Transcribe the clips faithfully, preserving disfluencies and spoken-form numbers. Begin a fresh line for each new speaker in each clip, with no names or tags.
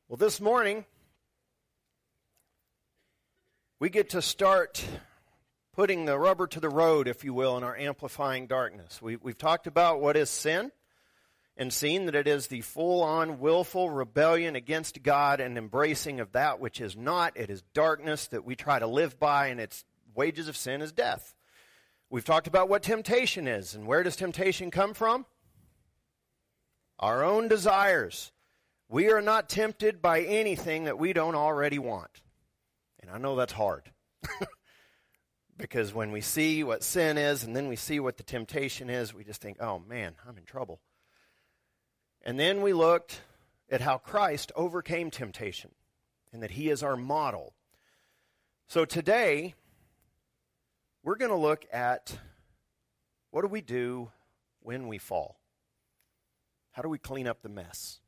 Well, this morning, we get to start putting the rubber to the road, if you will, in our amplifying darkness. We, we've talked about what is sin and seen that it is the full-on willful rebellion against God and embracing of that which is not. It is darkness that we try to live by, and its wages of sin is death. We've talked about what temptation is, and where does temptation come from? Our own desires. We are not tempted by anything that we don't already want. And I know that's hard. Because when we see what sin is and then we see what the temptation is, we just think, oh man, I'm in trouble. And then we looked at how Christ overcame temptation and that he is our model. So today, we're going to look at what do we do when we fall? How do we clean up the mess?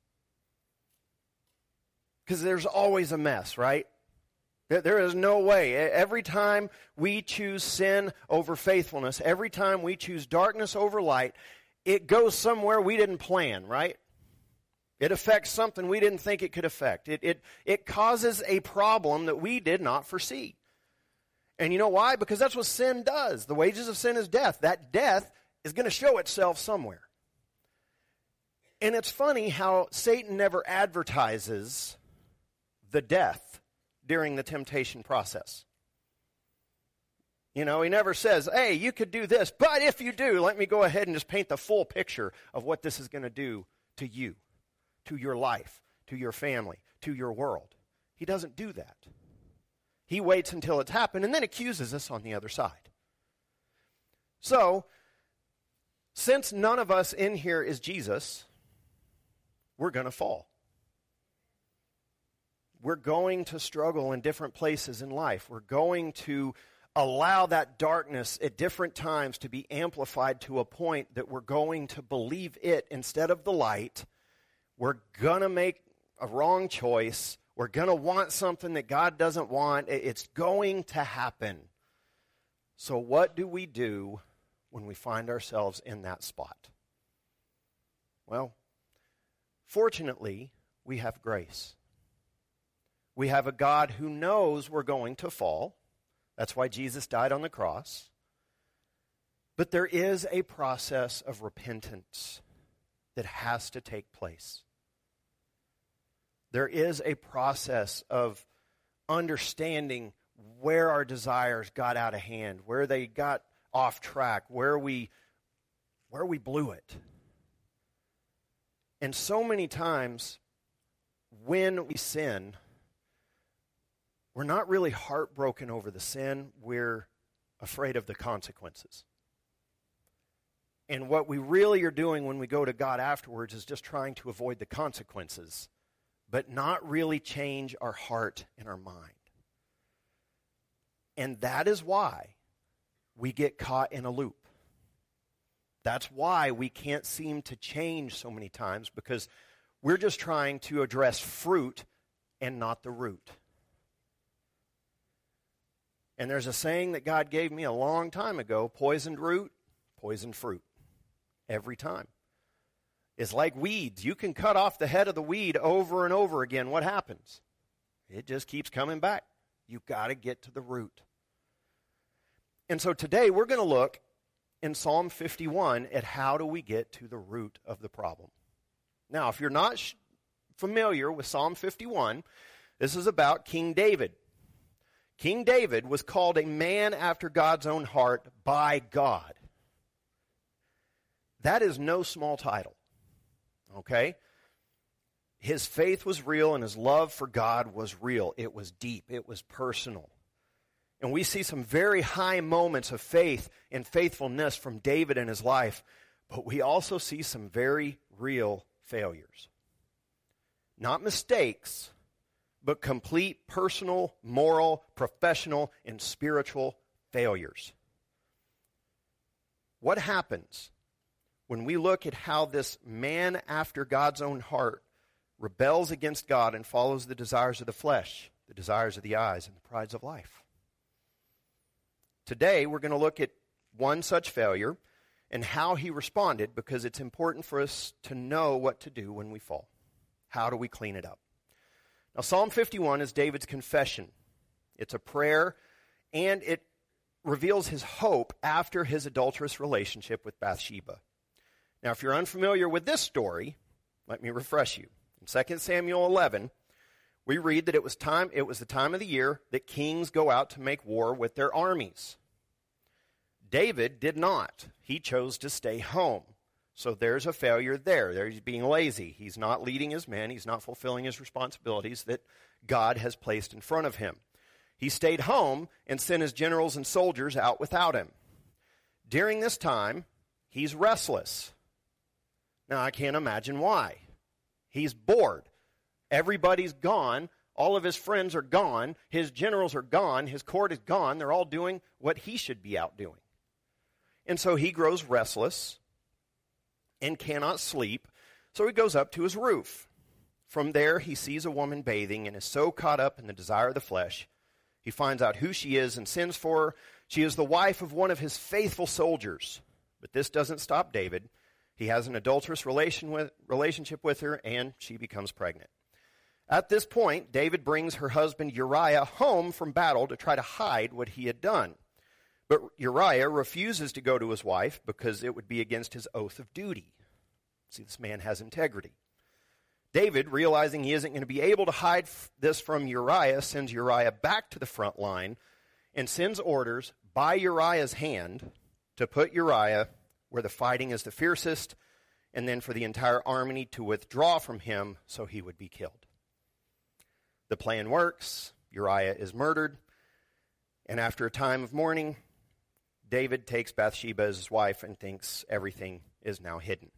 Because there's always a mess, right? There is no way. Every time we choose sin over faithfulness, every time we choose darkness over light, it goes somewhere we didn't plan, right? It affects something we didn't think it could affect. It, it, it causes a problem that we did not foresee. And you know why? Because that's what sin does. The wages of sin is death. That death is going to show itself somewhere. And it's funny how Satan never advertises the death during the temptation process. You know, he never says, hey, you could do this, but if you do, let me go ahead and just paint the full picture of what this is going to do to you, to your life, to your family, to your world. He doesn't do that. He waits until it's happened and then accuses us on the other side. So, since none of us in here is Jesus, we're going to fall. We're going to struggle in different places in life. We're going to allow that darkness at different times to be amplified to a point that we're going to believe it instead of the light. We're going to make a wrong choice. We're going to want something that God doesn't want. It's going to happen. So what do we do when we find ourselves in that spot? Well, fortunately, we have grace. We have a God who knows we're going to fall. That's why Jesus died on the cross. But there is a process of repentance that has to take place. There is a process of understanding where our desires got out of hand, where they got off track, where we, where we blew it. And so many times when we sin, we're not really heartbroken over the sin. We're afraid of the consequences. And what we really are doing when we go to God afterwards is just trying to avoid the consequences, but not really change our heart and our mind. And that is why we get caught in a loop. That's why we can't seem to change so many times, because we're just trying to address fruit and not the root. And there's a saying that God gave me a long time ago, poisoned root, poisoned fruit. Every time. It's like weeds. You can cut off the head of the weed over and over again. What happens? It just keeps coming back. You've got to get to the root. And so today we're going to look in Psalm fifty-one at how do we get to the root of the problem. Now, if you're not sh- familiar with Psalm fifty-one, this is about King David. King David was called a man after God's own heart by God. That is no small title, okay? His faith was real and his love for God was real. It was deep. It was personal. And we see some very high moments of faith and faithfulness from David in his life, but we also see some very real failures. Not mistakes, but complete personal, moral, professional, and spiritual failures. What happens when we look at how this man after God's own heart rebels against God and follows the desires of the flesh, the desires of the eyes, and the prides of life? Today, we're going to look at one such failure and how he responded, because it's important for us to know what to do when we fall. How do we clean it up? Now, Psalm fifty-one is David's confession. It's a prayer, and it reveals his hope after his adulterous relationship with Bathsheba. Now, if you're unfamiliar with this story, let me refresh you. In Second Samuel eleven, we read that it was time. It was the time of the year that kings go out to make war with their armies. David did not. He chose to stay home. So there's a failure there. There he's being lazy. He's not leading his men. He's not fulfilling his responsibilities that God has placed in front of him. He stayed home and sent his generals and soldiers out without him. During this time, he's restless. Now, I can't imagine why. He's bored. Everybody's gone. All of his friends are gone. His generals are gone. His court is gone. They're all doing what he should be out doing. And so he grows restless and cannot sleep. So he goes up to his roof. From there, he sees a woman bathing and is so caught up in the desire of the flesh. He finds out who she is and sends for her. She is the wife of one of his faithful soldiers. But this doesn't stop David. He has an adulterous relation with, relationship with her, and she becomes pregnant. At this point, David brings her husband Uriah home from battle to try to hide what he had done. But Uriah refuses to go to his wife because it would be against his oath of duty. See, this man has integrity. David, realizing he isn't going to be able to hide this from Uriah, sends Uriah back to the front line and sends orders by Uriah's hand to put Uriah where the fighting is the fiercest, and then for the entire army to withdraw from him so he would be killed. The plan works. Uriah is murdered. And after a time of mourning, David takes Bathsheba as his wife and thinks everything is now hidden.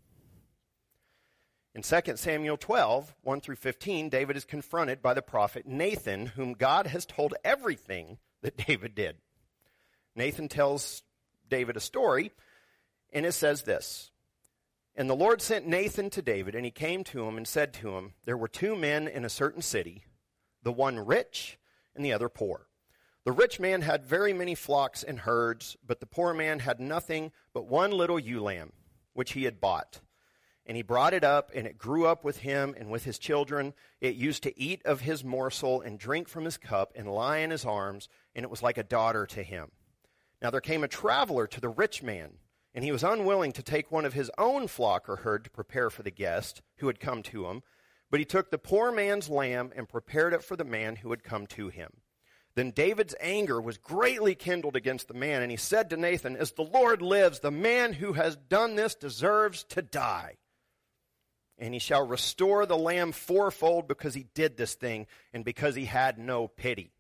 In Second Samuel twelve, one through fifteen, David is confronted by the prophet Nathan, whom God has told everything that David did. Nathan tells David a story, and it says this: "And the Lord sent Nathan to David, and he came to him and said to him, there were two men in a certain city, the one rich and the other poor. The rich man had very many flocks and herds, but the poor man had nothing but one little ewe lamb, which he had bought. And he brought it up, and it grew up with him and with his children. It used to eat of his morsel and drink from his cup and lie in his arms, and it was like a daughter to him. Now there came a traveler to the rich man, and he was unwilling to take one of his own flock or herd to prepare for the guest who had come to him. But he took the poor man's lamb and prepared it for the man who had come to him. Then David's anger was greatly kindled against the man, and he said to Nathan, as the Lord lives, the man who has done this deserves to die. And he shall restore the lamb fourfold because he did this thing and because he had no pity.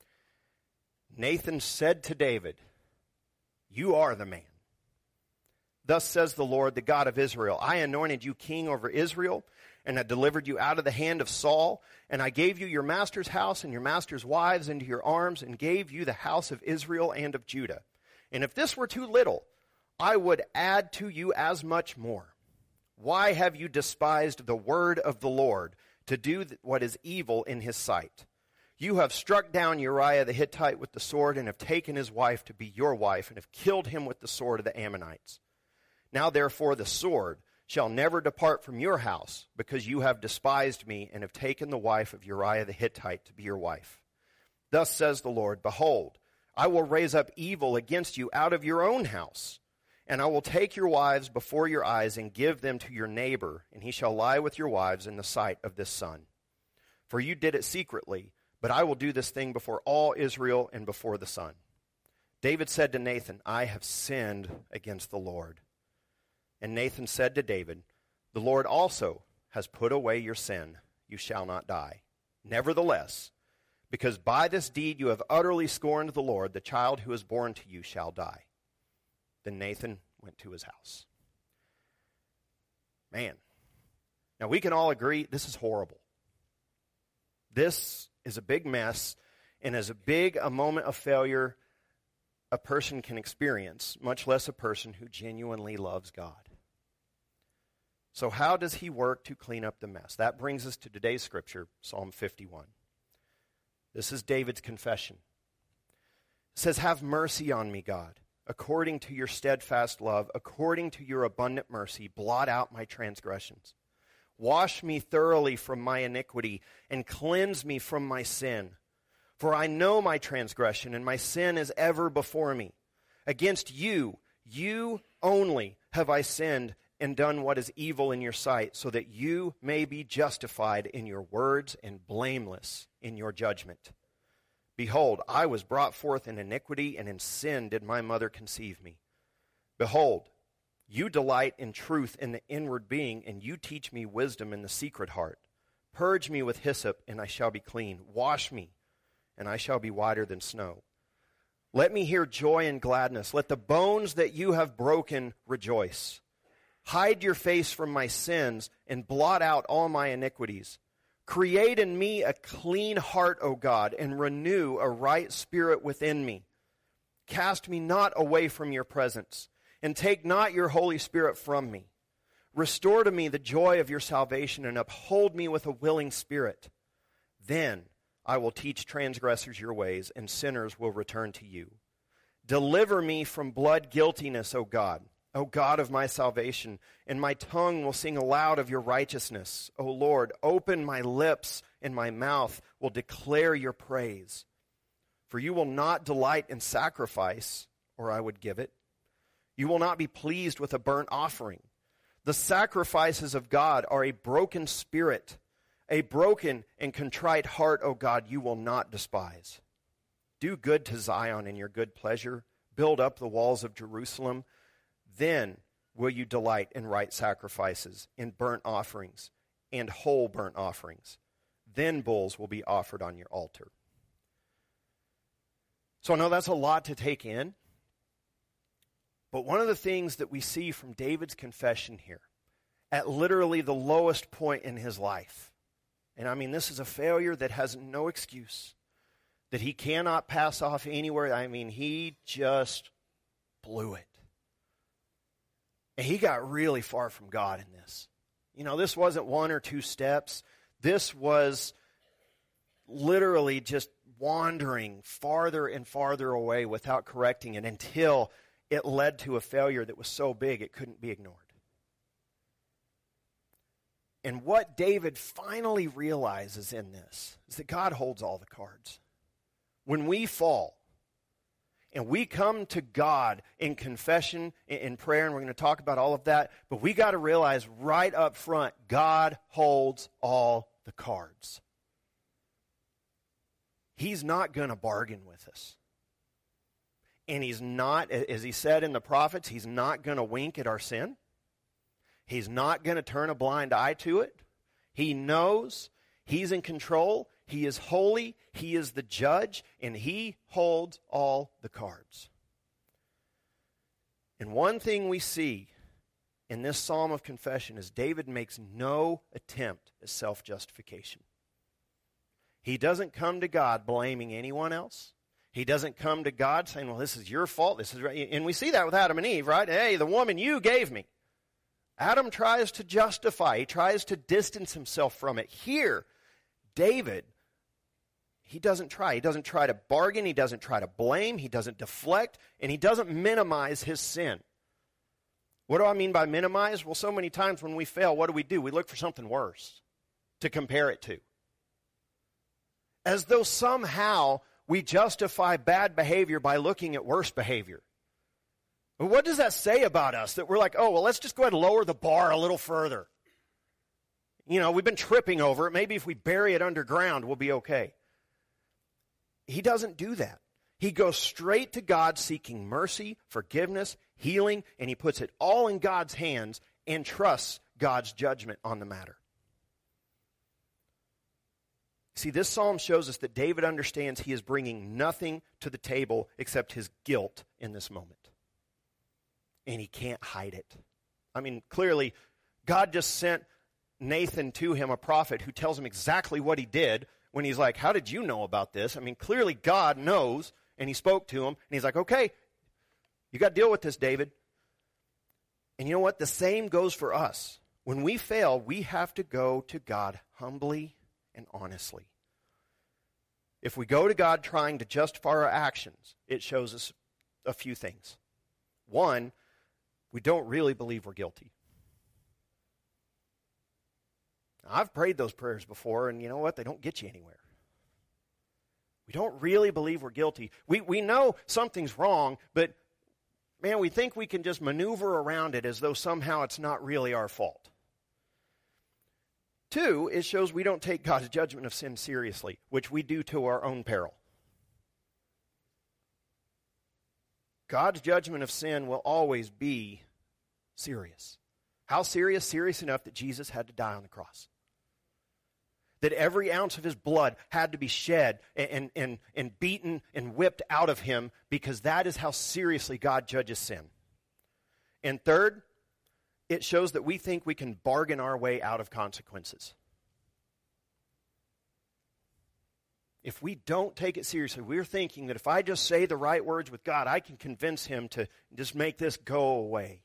Nathan said to David, you are the man. Thus says the Lord, the God of Israel, I anointed you king over Israel, and I delivered you out of the hand of Saul, and I gave you your master's house and your master's wives into your arms, and gave you the house of Israel and of Judah. And if this were too little, I would add to you as much more. Why have you despised the word of the Lord to do what is evil in his sight? You have struck down Uriah the Hittite with the sword, and have taken his wife to be your wife, and have killed him with the sword of the Ammonites. Now therefore the sword shall never depart from your house, because you have despised me, and have taken the wife of Uriah the Hittite to be your wife. Thus says the Lord, behold, I will raise up evil against you out of your own house, and I will take your wives before your eyes and give them to your neighbor, and he shall lie with your wives in the sight of this sun. For you did it secretly, but I will do this thing before all Israel and before the sun. David said to Nathan, I have sinned against the Lord. And Nathan said to David, the Lord also has put away your sin. You shall not die. Nevertheless, because by this deed you have utterly scorned the Lord, the child who is born to you shall die. Then Nathan went to his house. Man. Now we can all agree this is horrible. This is a big mess, and as a big a moment of failure a person can experience, much less a person who genuinely loves God. So how does he work to clean up the mess? That brings us to today's scripture, Psalm fifty-one. This is David's confession. It says, have mercy on me, God, according to your steadfast love, according to your abundant mercy, blot out my transgressions. Wash me thoroughly from my iniquity and cleanse me from my sin. For I know my transgression, and my sin is ever before me. Against you, you only have I sinned and done what is evil in your sight, so that you may be justified in your words and blameless in your judgment. Behold, I was brought forth in iniquity, and in sin did my mother conceive me. Behold, you delight in truth in the inward being, and you teach me wisdom in the secret heart. Purge me with hyssop, and I shall be clean. Wash me, and I shall be whiter than snow. Let me hear joy and gladness. Let the bones that you have broken rejoice. Hide your face from my sins, and blot out all my iniquities. Create in me a clean heart, O God, and renew a right spirit within me. Cast me not away from your presence, and take not your Holy Spirit from me. Restore to me the joy of your salvation, and uphold me with a willing spirit. Then I will teach transgressors your ways, and sinners will return to you. Deliver me from blood guiltiness, O God, O God of my salvation, and my tongue will sing aloud of your righteousness. O Lord, open my lips, and my mouth will declare your praise. For you will not delight in sacrifice, or I would give it. You will not be pleased with a burnt offering. The sacrifices of God are a broken spirit, a broken and contrite heart, O God, you will not despise. Do good to Zion in your good pleasure. Build up the walls of Jerusalem. Then will you delight in right sacrifices, in burnt offerings, and whole burnt offerings. Then bulls will be offered on your altar. So I know that's a lot to take in. But one of the things that we see from David's confession here, at literally the lowest point in his life, and I mean, this is a failure that has no excuse, that he cannot pass off anywhere. I mean, he just blew it. And he got really far from God in this. You know, this wasn't one or two steps. This was literally just wandering farther and farther away without correcting it until it led to a failure that was so big it couldn't be ignored. And what David finally realizes in this is that God holds all the cards. When we fall and we come to God in confession, in prayer, and we're going to talk about all of that, but we got to realize right up front, God holds all the cards. He's not going to bargain with us. And he's not, as he said in the prophets, he's not going to wink at our sin. He's not going to turn a blind eye to it. He knows he's in control. He is holy. He is the judge. And he holds all the cards. And one thing we see in this psalm of confession is David makes no attempt at self-justification. He doesn't come to God blaming anyone else. He doesn't come to God saying, well, this is your fault. This is right. And we see that with Adam and Eve, right? Hey, the woman you gave me. Adam tries to justify. He tries to distance himself from it. Here, David, he doesn't try. He doesn't try to bargain. He doesn't try to blame. He doesn't deflect. And he doesn't minimize his sin. What do I mean by minimize? Well, so many times when we fail, what do we do? We look for something worse to compare it to. As though somehow we justify bad behavior by looking at worse behavior. What does that say about us? That we're like, oh, well, let's just go ahead and lower the bar a little further. You know, we've been tripping over it. Maybe if we bury it underground, we'll be okay. He doesn't do that. He goes straight to God seeking mercy, forgiveness, healing, and he puts it all in God's hands and trusts God's judgment on the matter. See, this psalm shows us that David understands he is bringing nothing to the table except his guilt in this moment. And he can't hide it. I mean, clearly, God just sent Nathan to him, a prophet, who tells him exactly what he did when he's like, how did you know about this? I mean, clearly God knows, and he spoke to him, and he's like, okay, you got to deal with this, David. And you know what? The same goes for us. When we fail, we have to go to God humbly and honestly. If we go to God trying to justify our actions, it shows us a few things. One, we don't really believe we're guilty. I've prayed those prayers before, and you know what? They don't get you anywhere. We don't really believe we're guilty. We, we know something's wrong, but, man, we think we can just maneuver around it as though somehow it's not really our fault. Two, it shows we don't take God's judgment of sin seriously, which we do to our own peril. God's judgment of sin will always be serious. How serious? Serious enough that Jesus had to die on the cross. That every ounce of his blood had to be shed and, and, and beaten and whipped out of him, because that is how seriously God judges sin. And third, it shows that we think we can bargain our way out of consequences. If we don't take it seriously, we're thinking that if I just say the right words with God, I can convince him to just make this go away.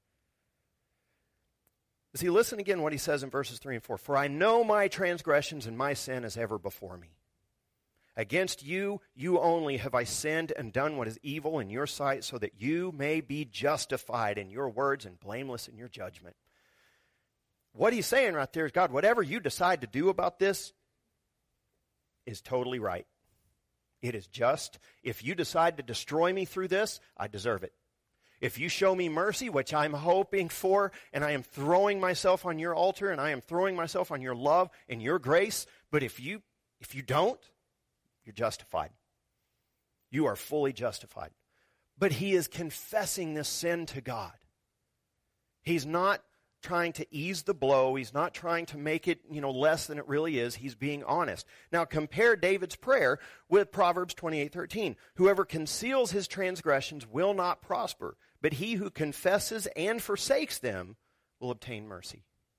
See, listen again what he says in verses three and four. For I know my transgressions and my sin is ever before me. Against you, you only have I sinned and done what is evil in your sight, so that you may be justified in your words and blameless in your judgment. What he's saying right there is, God, whatever you decide to do about this is totally right. It is just. If you decide to destroy me through this, I deserve it. If you show me mercy, which I'm hoping for, and I am throwing myself on your altar, and I am throwing myself on your love and your grace, but if you if you don't, you're justified. You are fully justified. But he is confessing this sin to God. He's not trying to ease the blow. He's not trying to make it, you know, less than it really is. He's being honest. Now compare David's prayer with Proverbs twenty-eight thirteen. Whoever conceals his transgressions will not prosper, but he who confesses and forsakes them will obtain mercy.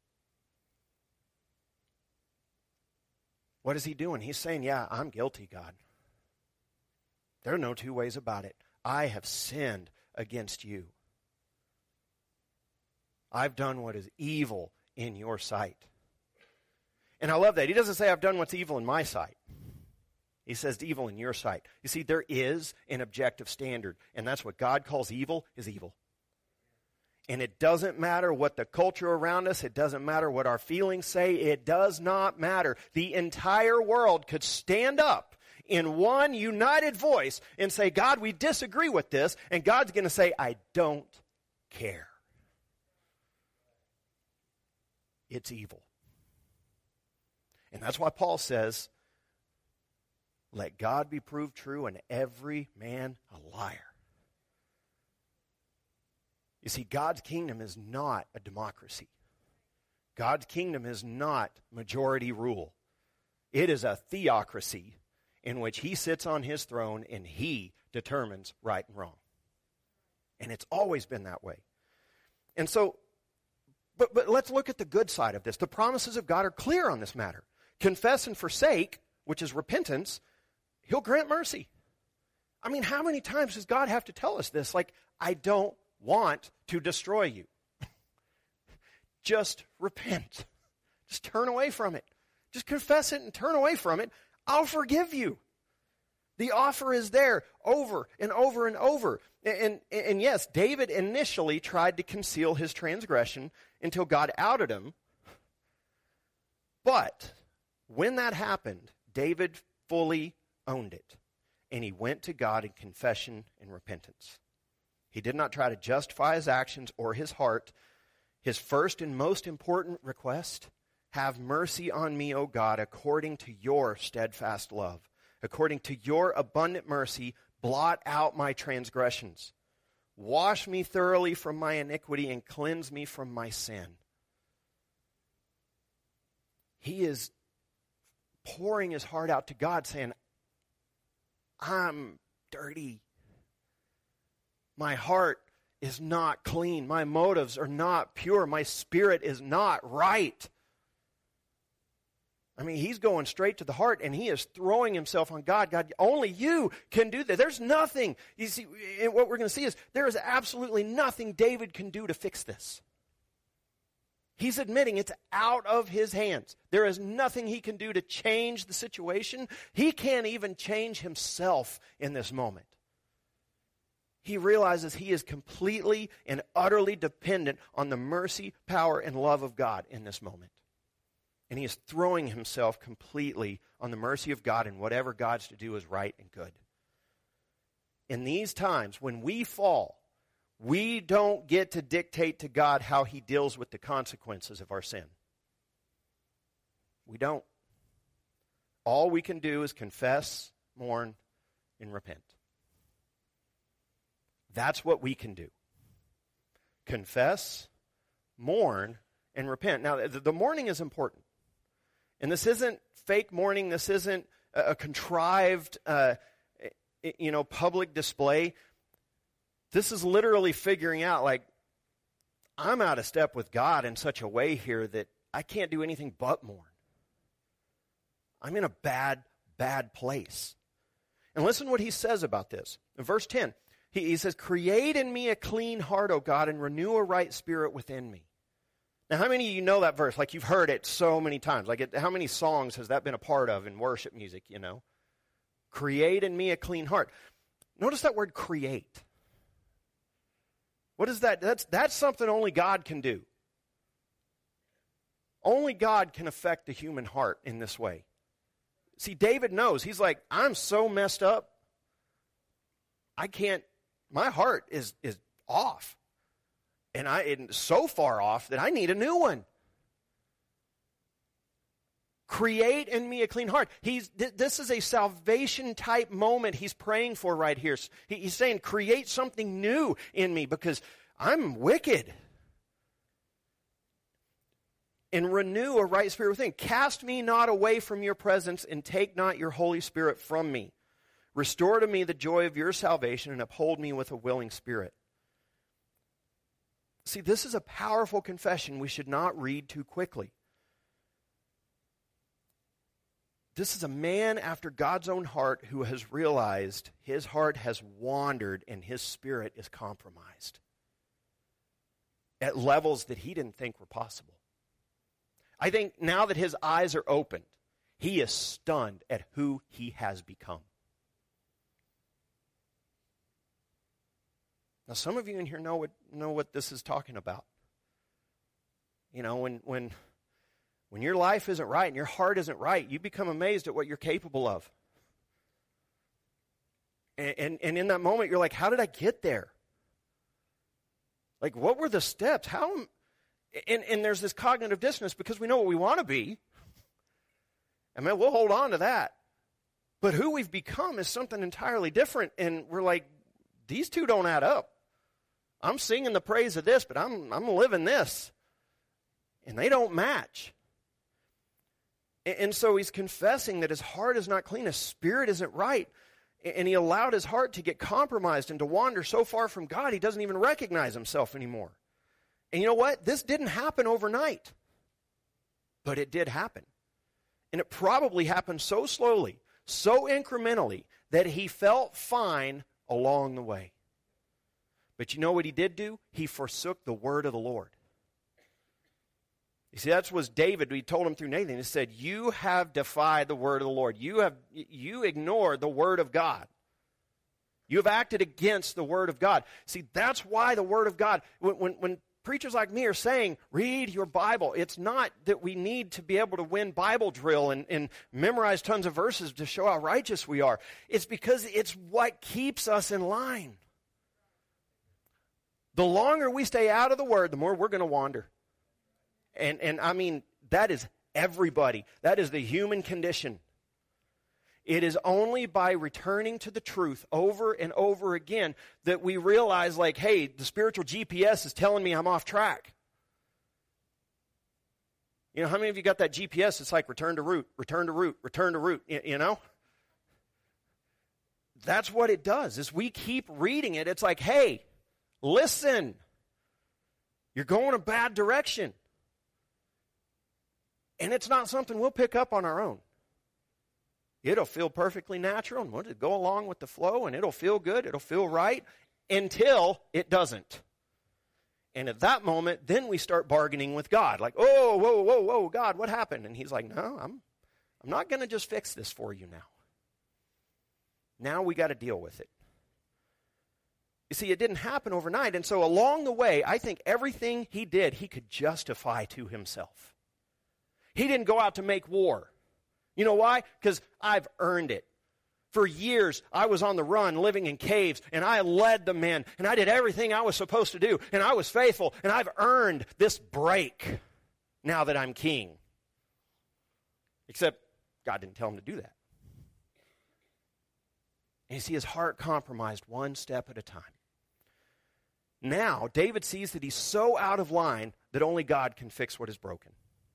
What is he doing? He's saying, yeah, I'm guilty, God. There are no two ways about it. I have sinned against you. I've done what is evil in your sight. And I love that. He doesn't say I've done what's evil in my sight. He says evil in your sight. You see, there is an objective standard, and that's what God calls evil is evil. And it doesn't matter what the culture around us, it doesn't matter what our feelings say, it does not matter. The entire world could stand up in one united voice and say, God, we disagree with this, and God's going to say, I don't care. It's evil. And that's why Paul says, let God be proved true and every man a liar. You see, God's kingdom is not a democracy. God's kingdom is not majority rule. It is a theocracy in which he sits on his throne and he determines right and wrong. And it's always been that way. And so, But, but let's look at the good side of this. The promises of God are clear on this matter. Confess and forsake, which is repentance, he'll grant mercy. I mean, how many times does God have to tell us this? Like, I don't want to destroy you. Just repent. Just turn away from it. Just confess it and turn away from it. I'll forgive you. The offer is there over and over and over. And, and, and yes, David initially tried to conceal his transgression until God outed him. But when that happened, David fully owned it. And he went to God in confession and repentance. He did not try to justify his actions or his heart. His first and most important request, have mercy on me, O God, according to your steadfast love. According to your abundant mercy, blot out my transgressions. Wash me thoroughly from my iniquity and cleanse me from my sin. He is pouring his heart out to God, saying, I'm dirty. My heart is not clean. My motives are not pure. My spirit is not right. I mean, he's going straight to the heart, and he is throwing himself on God. God, only you can do that. There's nothing. You see, what we're going to see is there is absolutely nothing David can do to fix this. He's admitting it's out of his hands. There is nothing he can do to change the situation. He can't even change himself in this moment. He realizes he is completely and utterly dependent on the mercy, power, and love of God in this moment. And he is throwing himself completely on the mercy of God, and whatever God's to do is right and good. In these times, when we fall, we don't get to dictate to God how he deals with the consequences of our sin. We don't. All we can do is confess, mourn, and repent. That's what we can do. Confess, mourn, and repent. Now, the, the mourning is important. And this isn't fake mourning. This isn't a, a contrived, uh, you know, public display. This is literally figuring out, like, I'm out of step with God in such a way here that I can't do anything but mourn. I'm in a bad, bad place. And listen what he says about this. In verse ten, he, he says, create in me a clean heart, O God, and renew a right spirit within me. Now, how many of you know that verse? Like, you've heard it so many times. Like, it, how many songs has that been a part of in worship music, you know? Create in me a clean heart. Notice that word create. What is that? That's, that's something only God can do. Only God can affect the human heart in this way. See, David knows. He's like, I'm so messed up. I can't, my heart is, is off. And I it's so far off that I need a new one. Create in me a clean heart. He's th- this is a salvation type moment he's praying for right here. He, he's saying, create something new in me because I'm wicked. And renew a right spirit within. Cast me not away from your presence, and take not your Holy Spirit from me. Restore to me the joy of your salvation, and uphold me with a willing spirit. See, this is a powerful confession we should not read too quickly. This is a man after God's own heart who has realized his heart has wandered and his spirit is compromised at levels that he didn't think were possible. I think now that his eyes are opened, he is stunned at who he has become. Now, some of you in here know what know what this is talking about. You know, when when when your life isn't right and your heart isn't right, you become amazed at what you're capable of. And and, and in that moment, you're like, how did I get there? Like, what were the steps? How? And, and there's this cognitive dissonance because we know what we want to be. And man, we'll hold on to that. But who we've become is something entirely different. And we're like, these two don't add up. I'm singing the praise of this, but I'm I'm living this. And they don't match. And, and so he's confessing that his heart is not clean, his spirit isn't right. And he allowed his heart to get compromised and to wander so far from God, he doesn't even recognize himself anymore. And you know what? This didn't happen overnight. But it did happen. And it probably happened so slowly, so incrementally, that he felt fine along the way. But you know what he did do? He forsook the word of the Lord. You see, that's what David, he told him through Nathan. He said, you have defied the word of the Lord. You have you ignored the word of God. You have acted against the word of God. See, that's why the word of God, when, when, when preachers like me are saying, read your Bible, it's not that we need to be able to win Bible drill and, and memorize tons of verses to show how righteous we are. It's because it's what keeps us in line. The longer we stay out of the word, the more we're going to wander. And, and I mean, that is everybody. That is the human condition. It is only by returning to the truth over and over again that we realize, like, hey, the spiritual G P S is telling me I'm off track. You know, how many of you got that G P S? It's like return to root, return to root, return to root, you, you know? That's what it does, is we keep reading it. It's like, hey, listen, you're going a bad direction. And it's not something we'll pick up on our own. It'll feel perfectly natural, and we'll just go along with the flow, and it'll feel good, it'll feel right, until it doesn't. And at that moment, then we start bargaining with God. Like, oh, whoa, whoa, whoa, God, what happened? And he's like, no, I'm, I'm not going to just fix this for you now. Now we got to deal with it. You see, it didn't happen overnight. And so along the way, I think everything he did, he could justify to himself. He didn't go out to make war. You know why? Because I've earned it. For years, I was on the run, living in caves, and I led the men, and I did everything I was supposed to do, and I was faithful, and I've earned this break now that I'm king. Except God didn't tell him to do that. And you see his heart compromised one step at a time. Now, David sees that he's so out of line that only God can fix what is broken.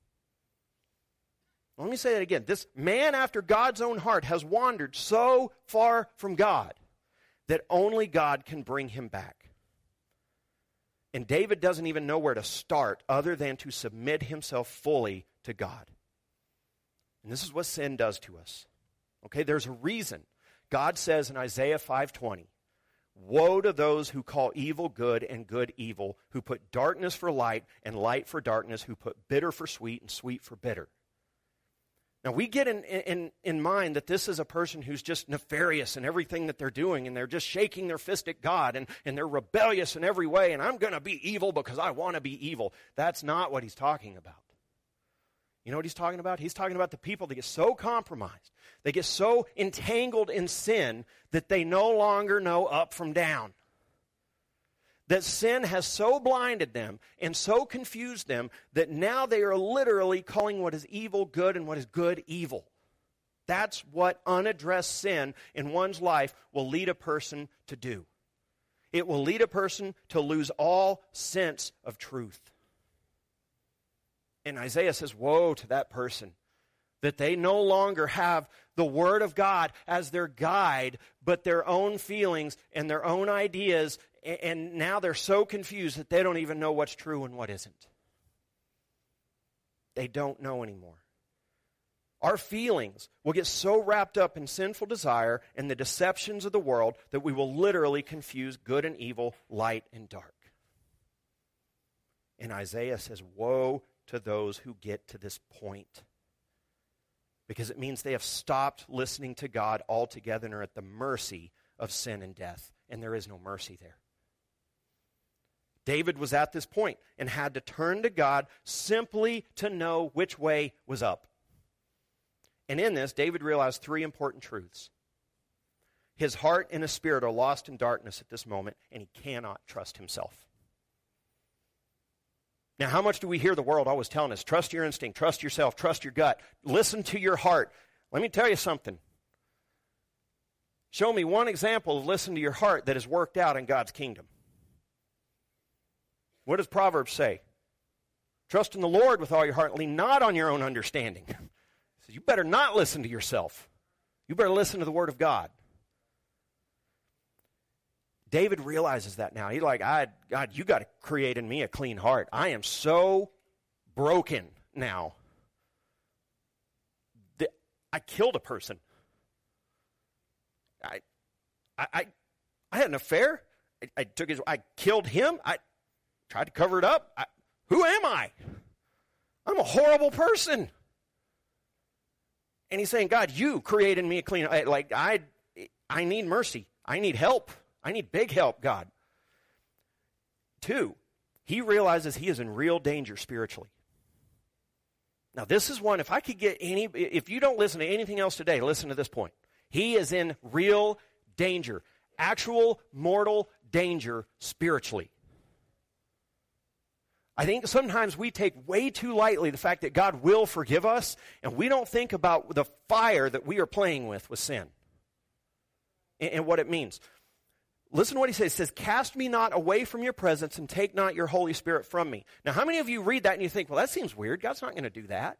Let me say that again. This man after God's own heart has wandered so far from God that only God can bring him back. And David doesn't even know where to start other than to submit himself fully to God. And this is what sin does to us. Okay, there's a reason. God says in Isaiah five twenty, woe to those who call evil good and good evil, who put darkness for light and light for darkness, who put bitter for sweet and sweet for bitter. Now, we get in, in, in mind that this is a person who's just nefarious in everything that they're doing, and they're just shaking their fist at God, and, and they're rebellious in every way, and I'm going to be evil because I want to be evil. That's not what he's talking about. You know what he's talking about? He's talking about the people that get so compromised, they get so entangled in sin that they no longer know up from down. That sin has so blinded them and so confused them that now they are literally calling what is evil good and what is good evil. That's what unaddressed sin in one's life will lead a person to do. It will lead a person to lose all sense of truth. And Isaiah says, woe to that person, that they no longer have the Word of God as their guide, but their own feelings and their own ideas, and now they're so confused that they don't even know what's true and what isn't. They don't know anymore. Our feelings will get so wrapped up in sinful desire and the deceptions of the world that we will literally confuse good and evil, light and dark. And Isaiah says, woe to those who get to this point. Because it means they have stopped listening to God altogether and are at the mercy of sin and death. And there is no mercy there. David was at this point and had to turn to God simply to know which way was up. And in this, David realized three important truths. His heart and his spirit are lost in darkness at this moment, and he cannot trust himself. Now, how much do we hear the world always telling us? Trust your instinct, trust yourself, trust your gut, listen to your heart. Let me tell you something. Show me one example of listen to your heart that has worked out in God's kingdom. What does Proverbs say? Trust in the Lord with all your heart, lean not on your own understanding. So you better not listen to yourself. You better listen to the Word of God. David realizes that now. He's like, I, God, you got to create in me a clean heart. I am so broken now that I killed a person. I, I, I, I had an affair. I, I took his. I killed him. I tried to cover it up. I, who am I? I'm a horrible person. And he's saying, God, you created in me a clean. I, like I, I need mercy. I need help. I need big help, God. Two, he realizes he is in real danger spiritually. Now, this is one, if I could get any, if you don't listen to anything else today, listen to this point. He is in real danger, actual mortal danger spiritually. I think sometimes we take way too lightly the fact that God will forgive us, and we don't think about the fire that we are playing with with sin and, and what it means. Listen to what he says. He says, cast me not away from your presence and take not your Holy Spirit from me. Now, how many of you read that and you think, well, that seems weird. God's not going to do that.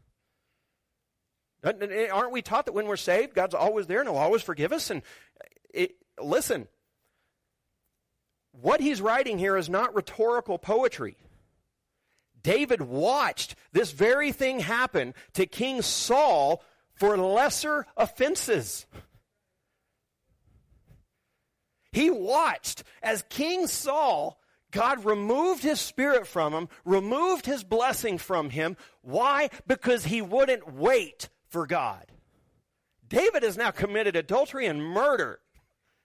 Aren't we taught that when we're saved, God's always there and he'll always forgive us? And it, listen, what he's writing here is not rhetorical poetry. David watched this very thing happen to King Saul for lesser offenses. He watched as King Saul, God removed his spirit from him, removed his blessing from him. Why? Because he wouldn't wait for God. David has now committed adultery and murder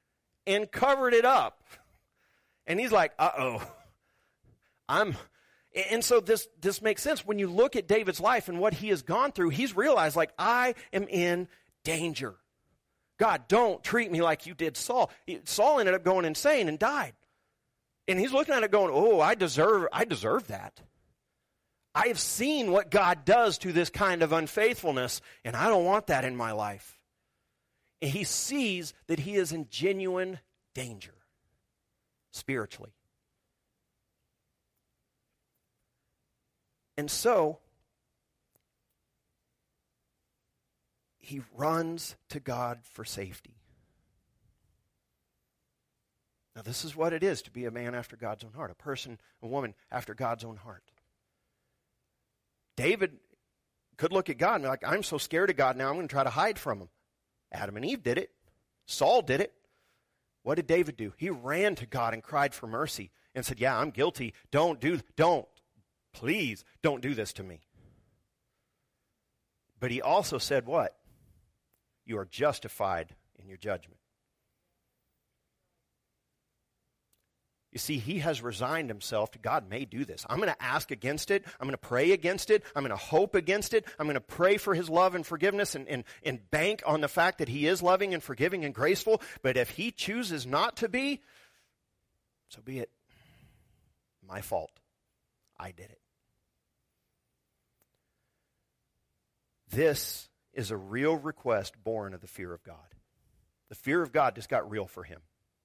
and covered it up. And he's like, uh-oh, I'm, And so this, this makes sense. When you look at David's life and what he has gone through, he's realized, like, I am in danger. God, don't treat me like you did Saul. Saul ended up going insane and died. And he's looking at it going, oh, I deserve, I deserve that. I have seen what God does to this kind of unfaithfulness, and I don't want that in my life. And he sees that he is in genuine danger, spiritually. And so, he runs to God for safety. Now, this is what it is to be a man after God's own heart, a person, a woman after God's own heart. David could look at God and be like, I'm so scared of God now, I'm going to try to hide from him. Adam and Eve did it. Saul did it. What did David do? He ran to God and cried for mercy and said, yeah, I'm guilty. Don't do, don't, please don't do this to me. But he also said what? You are justified in your judgment. You see, he has resigned himself to God may do this. I'm going to ask against it. I'm going to pray against it. I'm going to hope against it. I'm going to pray for his love and forgiveness and, and, and bank on the fact that he is loving and forgiving and graceful. But if he chooses not to be, so be it. My fault. I did it. This is a real request born of the fear of God. The fear of God just got real for him.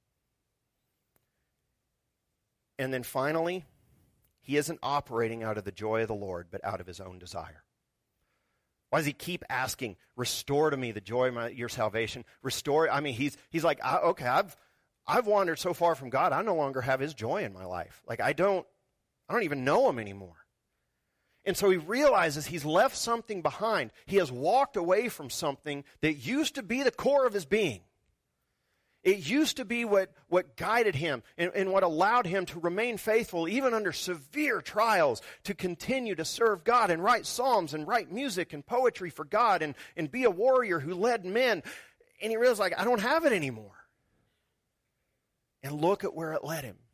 And then finally, he isn't operating out of the joy of the Lord, but out of his own desire. Why does he keep asking, restore to me the joy of my, your salvation? Restore, I mean, he's he's like, I, okay, I've I've wandered so far from God, I no longer have his joy in my life. Like, I don't, I don't even know him anymore. And so he realizes he's left something behind. He has walked away from something that used to be the core of his being. It used to be what, what guided him and, and what allowed him to remain faithful even under severe trials, to continue to serve God and write psalms and write music and poetry for God and, and be a warrior who led men. And he realized, like, I don't have it anymore. And look at where it led him.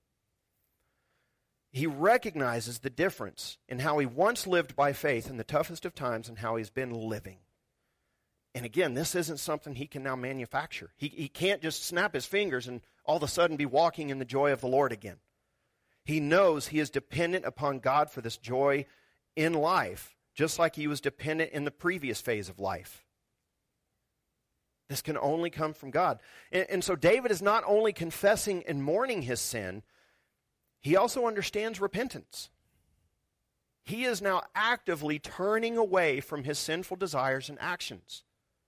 He recognizes the difference in how he once lived by faith in the toughest of times and how he's been living. And again, this isn't something he can now manufacture. He, he can't just snap his fingers and all of a sudden be walking in the joy of the Lord again. He knows he is dependent upon God for this joy in life, just like he was dependent in the previous phase of life. This can only come from God. And, and so David is not only confessing and mourning his sin, he also understands repentance. He is now actively turning away from his sinful desires and actions.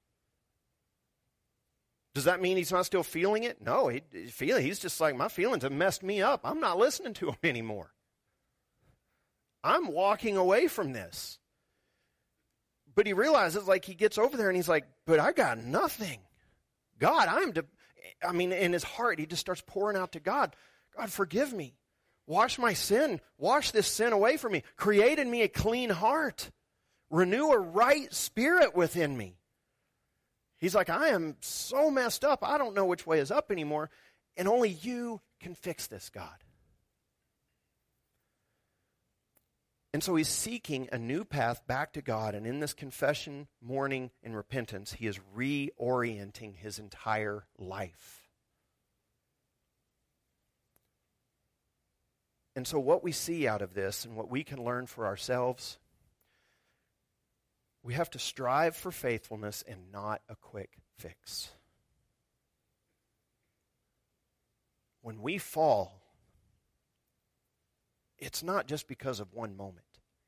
Does that mean he's not still feeling it? No, he, he, he's just like, my feelings have messed me up. I'm not listening to him anymore. I'm walking away from this. But he realizes, like, he gets over there and he's like, but I got nothing. God, I'm, de- I mean, in his heart, he just starts pouring out to God. God, forgive me. Wash my sin. Wash this sin away from me. Create in me a clean heart. Renew a right spirit within me. He's like, I am so messed up. I don't know which way is up anymore. And only you can fix this, God. And so he's seeking a new path back to God. And in this confession, mourning, and repentance, he is reorienting his entire life. And so what we see out of this and what we can learn for ourselves, we have to strive for faithfulness and not a quick fix. When we fall, it's not just because of one moment.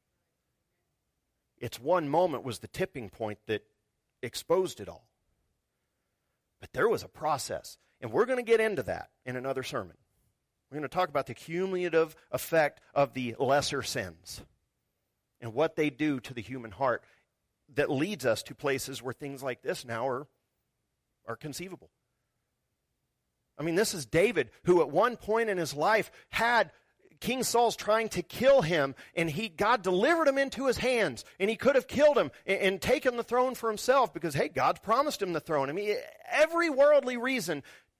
It's one moment was the tipping point that exposed it all. But there was a process. And we're going to get into that in another sermon. We're going to talk about the cumulative effect of the lesser sins and what they do to the human heart that leads us to places where things like this now are, are conceivable. I mean, this is David, who at one point in his life had King Saul's trying to kill him, and he God delivered him into his hands, and he could have killed him and, and taken the throne for himself because, hey, God's promised him the throne. I mean, every worldly reason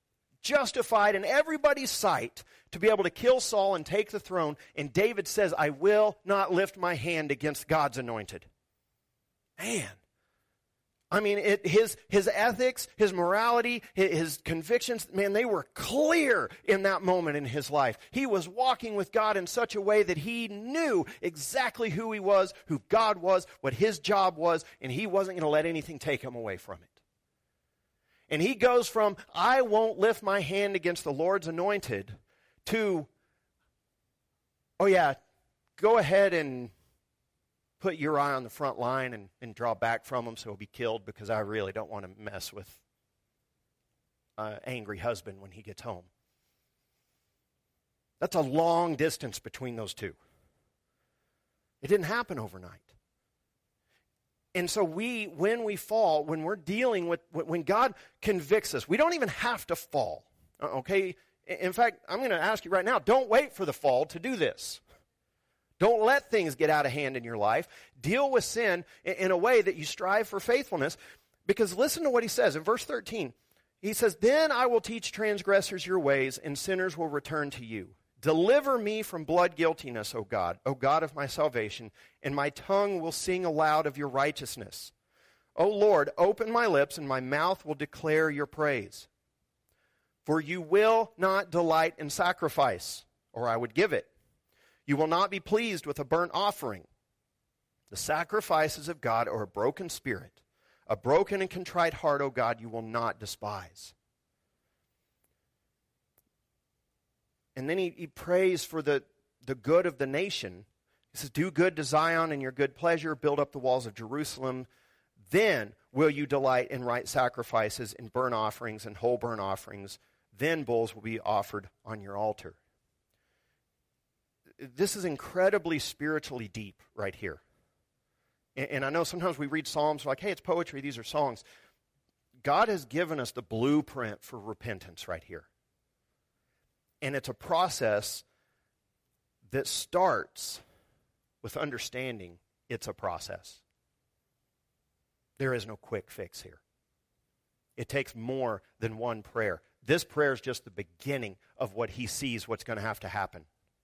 justified in everybody's sight to be able to kill Saul and take the throne. And David says, I will not lift my hand against God's anointed. Man. I mean, it, his, his ethics, his morality, his, his convictions, man, they were clear in that moment in his life. He was walking with God in such a way that he knew exactly who he was, who God was, what his job was, and he wasn't going to let anything take him away from it. And he goes from, I won't lift my hand against the Lord's anointed, to, oh yeah, go ahead and put Uriah on the front line and, and draw back from him so he'll be killed, because I really don't want to mess with an angry husband when he gets home. That's a long distance between those two. It didn't happen overnight. And so we, when we fall, when we're dealing with, when God convicts us, we don't even have to fall, okay? In fact, I'm going to ask you right now, don't wait for the fall to do this. Don't let things get out of hand in your life. Deal with sin in a way that you strive for faithfulness. Because listen to what he says in verse thirteen. He says, then I will teach transgressors your ways, and sinners will return to you. Deliver me from blood guiltiness, O God, O God of my salvation, and my tongue will sing aloud of your righteousness. O Lord, open my lips, and my mouth will declare your praise. For you will not delight in sacrifice, or I would give it. You will not be pleased with a burnt offering. The sacrifices of God are a broken spirit. A broken and contrite heart, O God, you will not despise. And then he, he prays for the, the good of the nation. He says, do good to Zion in your good pleasure. Build up the walls of Jerusalem. Then will you delight in right sacrifices and burnt offerings and whole burnt offerings. Then bulls will be offered on your altar. This is incredibly spiritually deep right here. And, and I know sometimes we read Psalms like, hey, it's poetry, these are songs. God has given us the blueprint for repentance right here. And it's a process that starts with understanding it's a process. There is no quick fix here. It takes more than one prayer. This prayer is just the beginning of what he sees what's going to have to happen.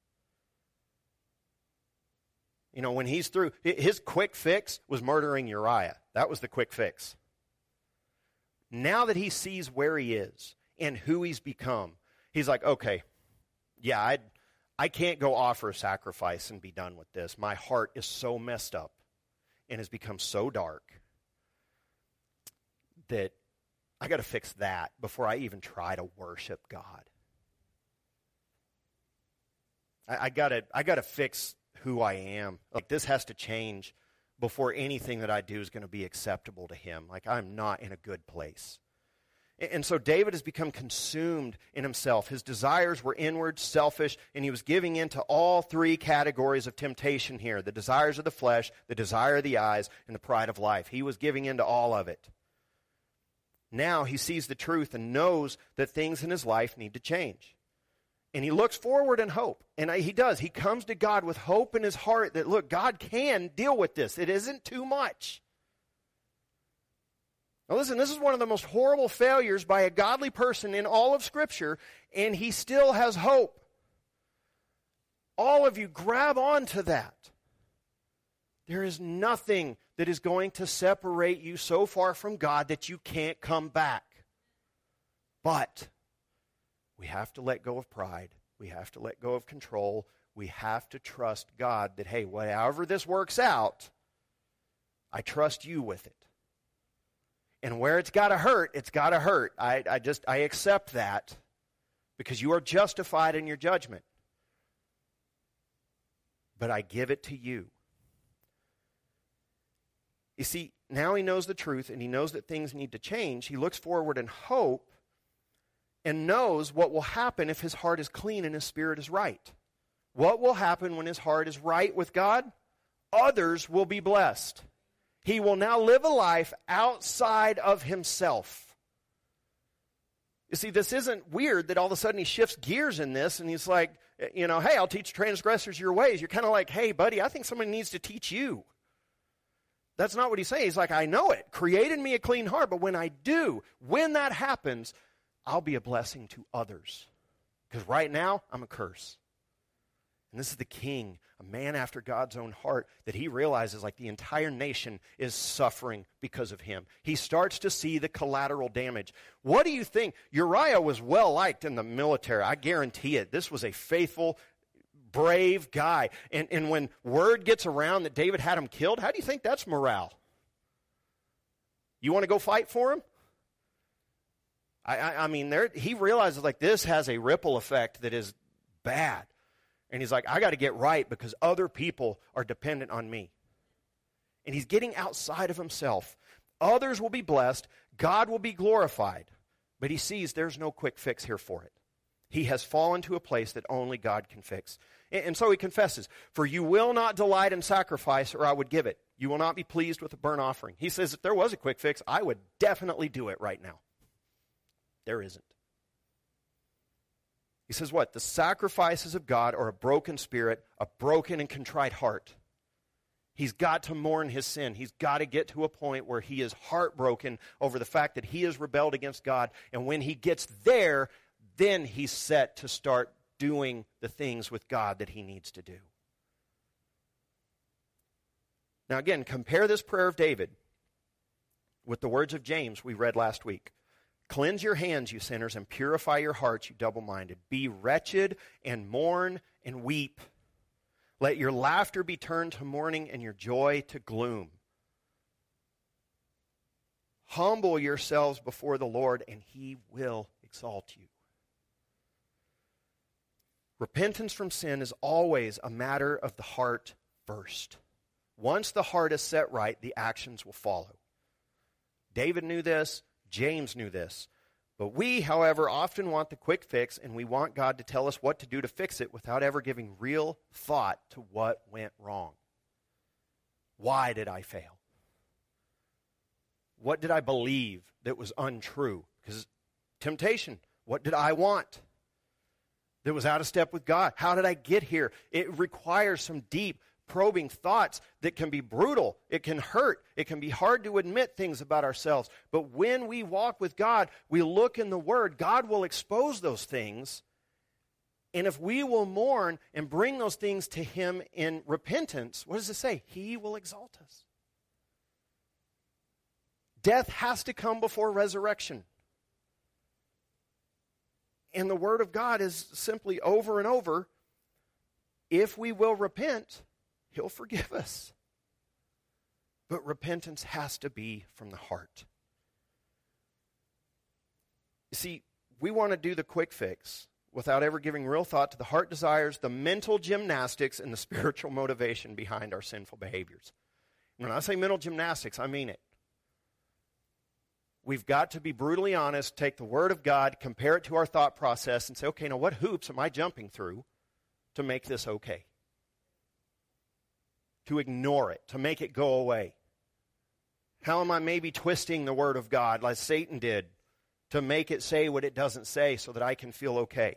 You know, when he's through, his quick fix was murdering Uriah. That was the quick fix. Now that he sees where he is and who he's become, he's like, okay, yeah, I I can't go offer a sacrifice and be done with this. My heart is so messed up and has become so dark that I got to fix that before I even try to worship God. I, I gotta I gotta fix who I am. Like, this has to change before anything that I do is going to be acceptable to him. Like, I'm not in a good place. And, and so David has become consumed in himself. His desires were inward, selfish, and he was giving in to all three categories of temptation here. The desires of the flesh, the desire of the eyes, and the pride of life. He was giving in to all of it. Now he sees the truth and knows that things in his life need to change. And he looks forward in hope. And he does. He comes to God with hope in his heart that, look, God can deal with this. It isn't too much. Now listen, this is one of the most horrible failures by a godly person in all of Scripture, and he still has hope. All of you, grab onto that. There is nothing that is going to separate you so far from God that you can't come back. But we have to let go of pride. We have to let go of control. We have to trust God that, hey, however this works out, I trust you with it. And where it's got to hurt, it's got to hurt. I, I just, I accept that because you are justified in your judgment. But I give it to you. You see, now he knows the truth and he knows that things need to change. He looks forward in hope and knows what will happen if his heart is clean and his spirit is right. What will happen when his heart is right with God? Others will be blessed. He will now live a life outside of himself. You see, this isn't weird that all of a sudden he shifts gears in this and he's like, you know, hey, I'll teach transgressors your ways. You're kind of like, hey, buddy, I think somebody needs to teach you. That's not what he's saying. He's like, I know it. Created me a clean heart, but when I do, when that happens, I'll be a blessing to others. Because right now, I'm a curse. And this is the king, a man after God's own heart, that he realizes like the entire nation is suffering because of him. He starts to see the collateral damage. What do you think? Uriah was well liked in the military. I guarantee it. This was a faithful, brave guy. And, and when word gets around that David had him killed, how do you think that's morale? You want to go fight for him? I, I, I mean, there, he realizes like this has a ripple effect that is bad. And he's like, I got to get right because other people are dependent on me. And he's getting outside of himself. Others will be blessed. God will be glorified. But he sees there's no quick fix here for it. He has fallen to a place that only God can fix. And, and so he confesses, for you will not delight in sacrifice or I would give it. You will not be pleased with a burnt offering. He says if there was a quick fix, I would definitely do it right now. There isn't. He says what? The sacrifices of God are a broken spirit, a broken and contrite heart. He's got to mourn his sin. He's got to get to a point where he is heartbroken over the fact that he has rebelled against God. And when he gets there, then he's set to start doing the things with God that he needs to do. Now again, compare this prayer of David with the words of James we read last week. Cleanse your hands, you sinners, and purify your hearts, you double-minded. Be wretched and mourn and weep. Let your laughter be turned to mourning and your joy to gloom. Humble yourselves before the Lord, and he will exalt you. Repentance from sin is always a matter of the heart first. Once the heart is set right, the actions will follow. David knew this. James knew this. But we, however, often want the quick fix, and we want God to tell us what to do to fix it without ever giving real thought to what went wrong. Why did I fail? What did I believe that was untrue? Because temptation, what did I want that was out of step with God? How did I get here? It requires some deep probing thoughts that can be brutal. It can hurt. It can be hard to admit things about ourselves. But when we walk with God, we look in the Word, God will expose those things. And if we will mourn and bring those things to Him in repentance, what does it say? He will exalt us. Death has to come before resurrection. And the Word of God is simply over and over, if we will repent, He'll forgive us. But repentance has to be from the heart. You see, we want to do the quick fix without ever giving real thought to the heart desires, the mental gymnastics, and the spiritual motivation behind our sinful behaviors. When I say mental gymnastics, I mean it. We've got to be brutally honest, take the Word of God, compare it to our thought process, and say, okay, now what hoops am I jumping through to make this okay? To ignore it, to make it go away. How am I maybe twisting the Word of God like Satan did to make it say what it doesn't say so that I can feel okay?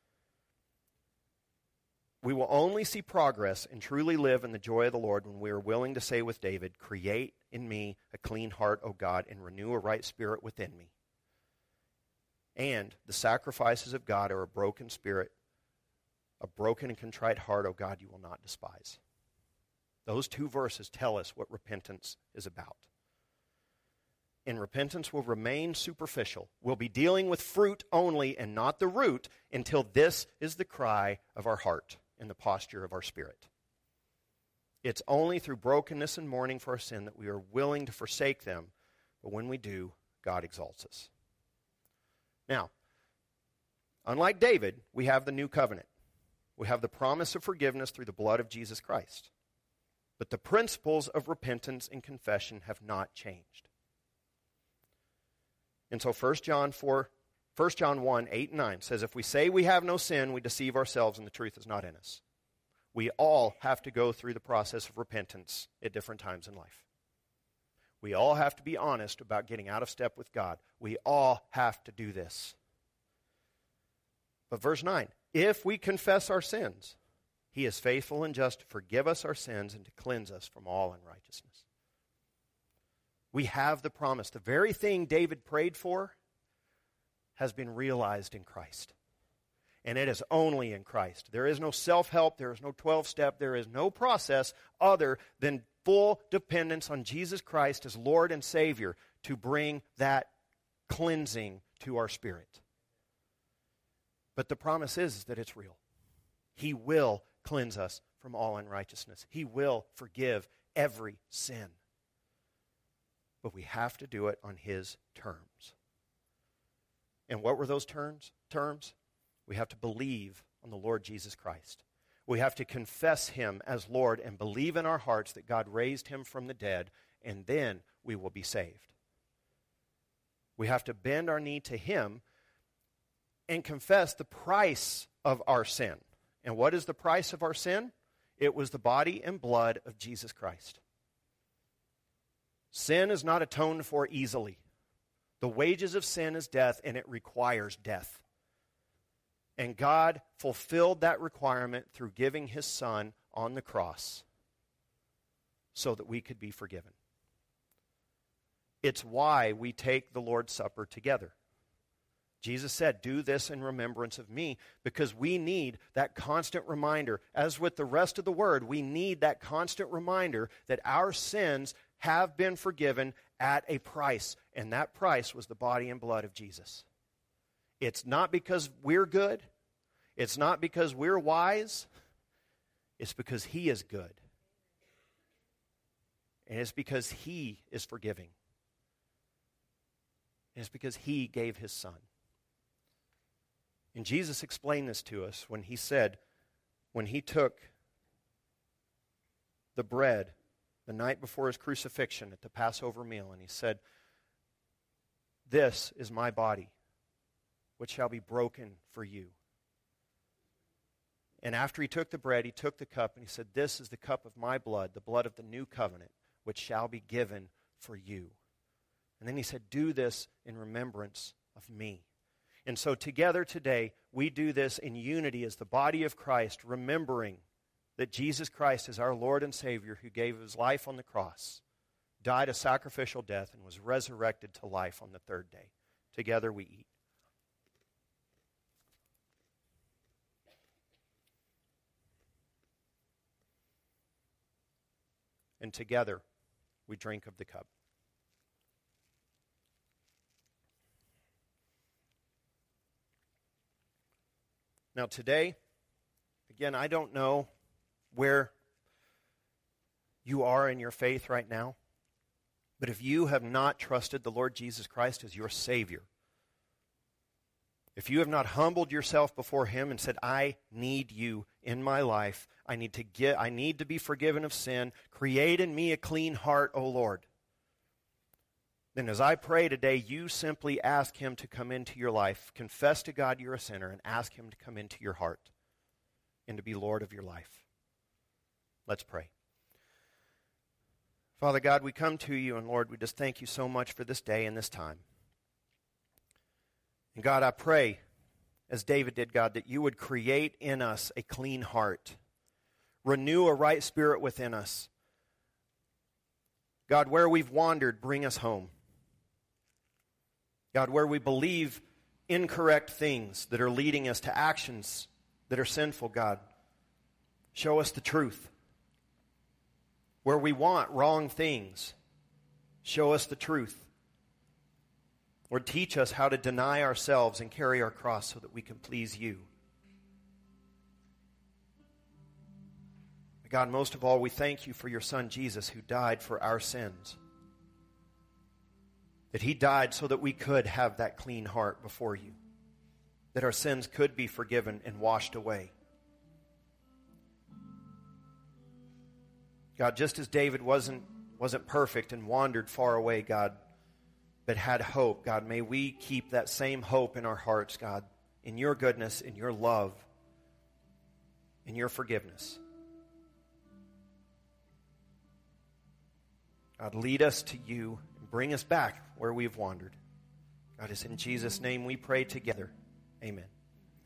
We will only see progress and truly live in the joy of the Lord when we are willing to say with David, create in me a clean heart, O God, and renew a right spirit within me. And the sacrifices of God are a broken spirit, a broken and contrite heart, O God, you will not despise. Those two verses tell us what repentance is about. And repentance will remain superficial. We'll be dealing with fruit only and not the root until this is the cry of our heart and the posture of our spirit. It's only through brokenness and mourning for our sin that we are willing to forsake them. But when we do, God exalts us. Now, unlike David, we have the new covenant. We have the promise of forgiveness through the blood of Jesus Christ. But the principles of repentance and confession have not changed. And so First John four, First John one, eight and nine says, if we say we have no sin, we deceive ourselves and the truth is not in us. We all have to go through the process of repentance at different times in life. We all have to be honest about getting out of step with God. We all have to do this. But verse nine, if we confess our sins, He is faithful and just to forgive us our sins and to cleanse us from all unrighteousness. We have the promise. The very thing David prayed for, has been realized in Christ. And it is only in Christ. There is no self-help, there is no twelve-step, there is no process other than full dependence on Jesus Christ as Lord and Savior to bring that cleansing to our spirit. But the promise is that it's real. He will cleanse us from all unrighteousness. He will forgive every sin. But we have to do it on His terms. And what were those terms? Terms? We have to believe on the Lord Jesus Christ. We have to confess Him as Lord and believe in our hearts that God raised Him from the dead, and then we will be saved. We have to bend our knee to Him and confess the price of our sin. And what is the price of our sin? It was the body and blood of Jesus Christ. Sin is not atoned for easily. The wages of sin is death, and it requires death. And God fulfilled that requirement through giving His Son on the cross so that we could be forgiven. It's why we take the Lord's Supper together. Jesus said, "Do this in remembrance of me," because we need that constant reminder. As with the rest of the Word, we need that constant reminder that our sins have been forgiven at a price, and that price was the body and blood of Jesus. It's not because we're good. It's not because we're wise. It's because He is good. And it's because He is forgiving. And it's because He gave His Son. And Jesus explained this to us when He said, when He took the bread the night before His crucifixion at the Passover meal, and He said, "This is my body, which shall be broken for you." And after He took the bread, He took the cup, and He said, "This is the cup of my blood, the blood of the new covenant, which shall be given for you." And then He said, "Do this in remembrance of me." And so together today, we do this in unity as the body of Christ, remembering that Jesus Christ is our Lord and Savior who gave His life on the cross, died a sacrificial death, and was resurrected to life on the third day. Together we eat. And together we drink of the cup. Now today, again, I don't know where you are in your faith right now, but if you have not trusted the Lord Jesus Christ as your Savior, if you have not humbled yourself before Him and said, "I need you in my life, I need to get, I need to be forgiven of sin, create in me a clean heart, O Lord," then as I pray today, you simply ask Him to come into your life, confess to God you're a sinner, and ask Him to come into your heart and to be Lord of your life. Let's pray. Father God, we come to you, and Lord, we just thank you so much for this day and this time. And God, I pray, as David did, God, that you would create in us a clean heart, renew a right spirit within us. God, where we've wandered, bring us home. God, where we believe incorrect things that are leading us to actions that are sinful, God, show us the truth. Where we want wrong things, show us the truth. Lord, teach us how to deny ourselves and carry our cross so that we can please you. God, most of all, we thank you for your Son Jesus, who died for our sins. That He died so that we could have that clean heart before you. That our sins could be forgiven and washed away. God, just as David wasn't, wasn't perfect and wandered far away, God, but had hope, God, may we keep that same hope in our hearts, God, in your goodness, in your love, in your forgiveness. God, lead us to you and bring us back where we've wandered. God, it's in Jesus' name we pray together. Amen.